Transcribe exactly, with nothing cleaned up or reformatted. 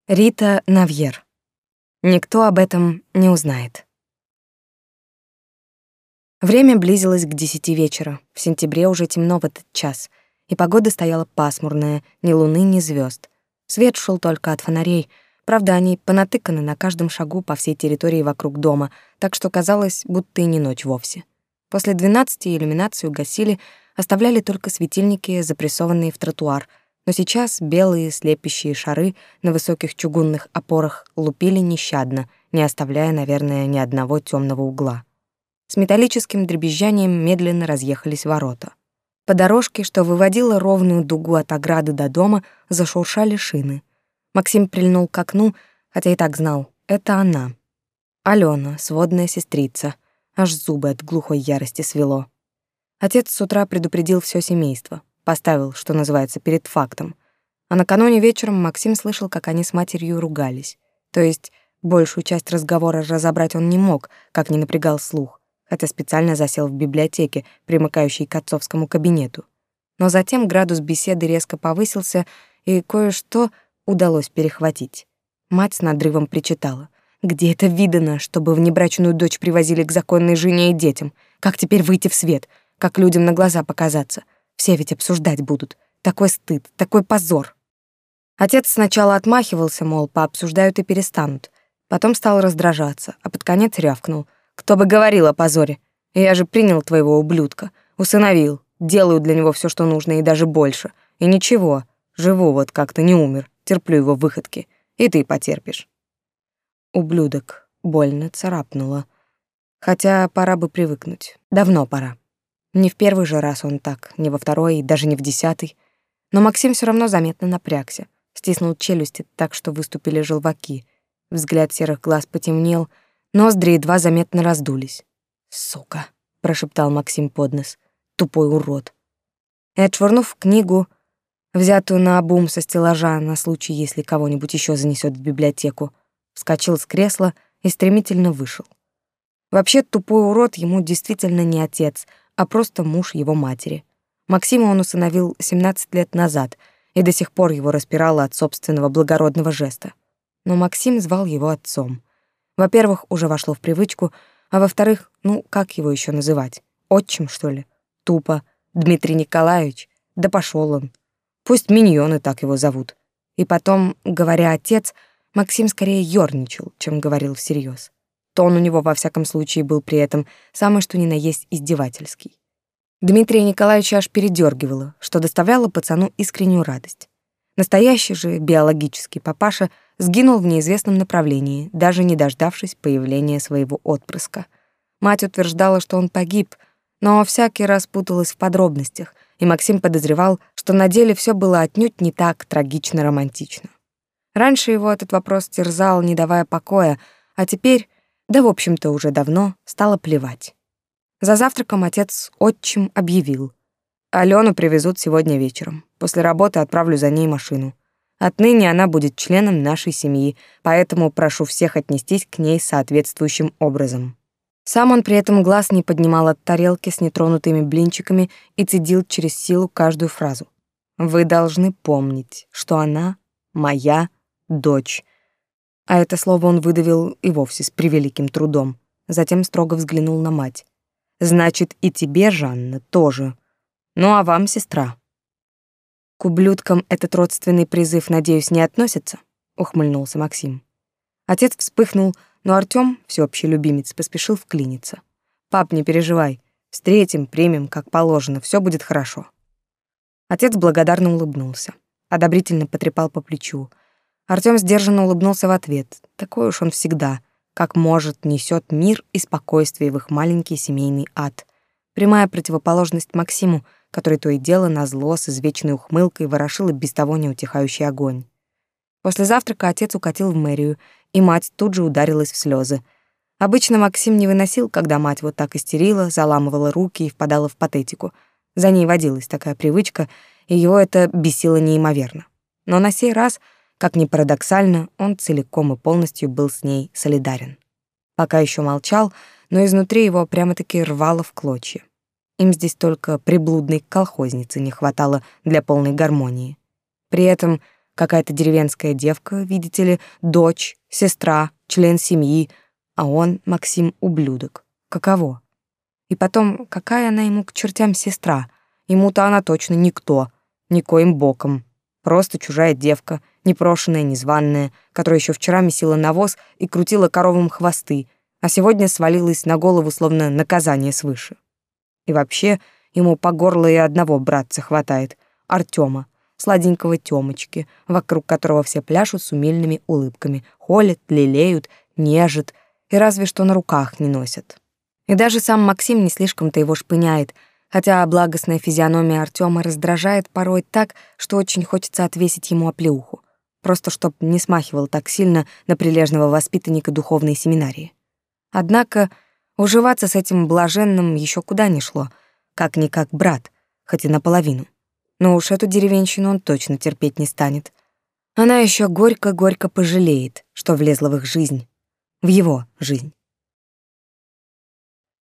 Рита Навьер. Никто об этом не узнает. Время близилось к десяти вечера. В сентябре уже темно в этот час, и погода стояла пасмурная, ни луны, ни звезд. Свет шел только от фонарей. Правда, они понатыканы на каждом шагу по всей территории вокруг дома, так что казалось, будто и не ночь вовсе. После двенадцати иллюминацию гасили, оставляли только светильники, запрессованные в тротуар. Но сейчас белые слепящие шары на высоких чугунных опорах лупили нещадно, не оставляя, наверное, ни одного темного угла. С металлическим дребезжанием медленно разъехались ворота. По дорожке, что выводила ровную дугу от ограды до дома, зашуршали шины. Максим прильнул к окну, хотя и так знал — это она. Алена, сводная сестрица. Аж зубы от глухой ярости свело. Отец с утра предупредил все семейство. Поставил, что называется, перед фактом. А накануне вечером Максим слышал, как они с матерью ругались. То есть большую часть разговора разобрать он не мог, как не напрягал слух, хотя специально засел в библиотеке, примыкающей к отцовскому кабинету. Но затем градус беседы резко повысился, и кое-что удалось перехватить. Мать с надрывом причитала: «Где это видано, чтобы внебрачную дочь привозили к законной жене и детям? Как теперь выйти в свет? Как людям на глаза показаться? Все ведь обсуждать будут. Такой стыд, такой позор». Отец сначала отмахивался, мол, пообсуждают и перестанут. Потом стал раздражаться, а под конец рявкнул: «Кто бы говорил о позоре? Я же принял твоего ублюдка, усыновил, делаю для него все, что нужно, и даже больше. И ничего, живу вот как-то, не умер, терплю его выходки. И ты потерпишь». Ублюдок больно царапнуло. Хотя пора бы привыкнуть. Давно пора. Не в первый же раз он так, не во второй, и даже не в десятый. Но Максим все равно заметно напрягся, стиснул челюсти так, что выступили желваки. Взгляд серых глаз потемнел, ноздри едва заметно раздулись. «Сука!» — прошептал Максим под нос. «Тупой урод!» И, отшвырнув книгу, взятую наобум со стеллажа на случай, если кого-нибудь еще занесет в библиотеку, вскочил с кресла и стремительно вышел. Вообще, тупой урод ему действительно не отец, а просто муж его матери. Максима он усыновил семнадцать лет назад, и до сих пор его распирало от собственного благородного жеста. Но Максим звал его отцом. Во-первых, уже вошло в привычку, а во-вторых, ну, как его еще называть? Отчим, что ли? Тупо. Дмитрий Николаевич? Да пошел он. Пусть миньоны так его зовут. И потом, говоря «отец», Максим скорее ёрничал, чем говорил всерьез. Тон у него, во всяком случае, был при этом самый что ни на есть издевательский. Дмитрия Николаевича аж передёргивало, что доставляло пацану искреннюю радость. Настоящий же биологический папаша сгинул в неизвестном направлении, даже не дождавшись появления своего отпрыска. Мать утверждала, что он погиб, но всякий раз путалась в подробностях, и Максим подозревал, что на деле всё было отнюдь не так трагично-романтично. Раньше его этот вопрос терзал, не давая покоя, а теперь, да в общем-то уже давно, стало плевать. За завтраком отец-отчим объявил: «Алену привезут сегодня вечером. После работы отправлю за ней машину. Отныне она будет членом нашей семьи, поэтому прошу всех отнестись к ней соответствующим образом». Сам он при этом глаз не поднимал от тарелки с нетронутыми блинчиками и цедил через силу каждую фразу. «Вы должны помнить, что она моя дочь». А это слово он выдавил и вовсе с превеликим трудом. Затем строго взглянул на мать. «Значит, и тебе, Жанна, тоже. Ну а вам, сестра». «К ублюдкам этот родственный призыв, надеюсь, не относится?» — ухмыльнулся Максим. Отец вспыхнул, но Артём, всеобщий любимец, поспешил вклиниться. «Пап, не переживай. Встретим, примем, как положено, всё будет хорошо». Отец благодарно улыбнулся, одобрительно потрепал по плечу. Артём сдержанно улыбнулся в ответ. Такой уж он всегда, как может, несёт мир и спокойствие в их маленький семейный ад. Прямая противоположность Максиму, который то и дело назло с извечной ухмылкой ворошил и без того неутихающий огонь. После завтрака отец укатил в мэрию, и мать тут же ударилась в слёзы. Обычно Максим не выносил, когда мать вот так истерила, заламывала руки и впадала в патетику. За ней водилась такая привычка, и его это бесило неимоверно. Но на сей раз, как ни парадоксально, он целиком и полностью был с ней солидарен. Пока ещё молчал, но изнутри его прямо-таки рвало в клочья. Им здесь только приблудной колхозницы не хватало для полной гармонии. При этом Какая-то деревенская девка, видите ли, дочь, сестра, член семьи, а он, Максим, ублюдок. Каково? И потом, какая она ему к чертям сестра? Ему-то она точно никто, никоим боком. Просто чужая девка, непрошенная, незваная, которая еще вчера месила навоз и крутила коровам хвосты, а сегодня свалилась на голову словно наказание свыше. И вообще, ему по горло и одного братца хватает, Артема, сладенького Тёмочки, вокруг которого все пляшут с умильными улыбками, холят, лелеют, нежат и разве что на руках не носят. И даже сам Максим не слишком-то его шпыняет, хотя благостная физиономия Артёма раздражает порой так, что очень хочется отвесить ему оплеуху, просто чтоб не смахивал так сильно на прилежного воспитанника духовной семинарии. Однако уживаться с этим блаженным еще куда ни шло, как-никак брат, хоть и наполовину. Но уж эту деревенщину он точно терпеть не станет. Она еще горько-горько пожалеет, что влезла в их жизнь, в его жизнь.